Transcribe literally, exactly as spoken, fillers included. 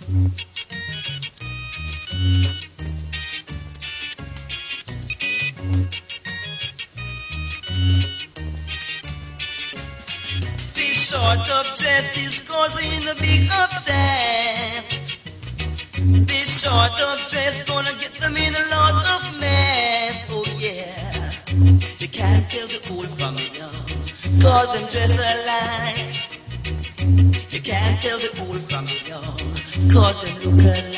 This sort of dress is causing a big upset. This sort of dress gonna get them in a lot of mess. Oh yeah, you can't tell the old from the young, cause them dress alike. You can't tell the old from the young, cause them look alike.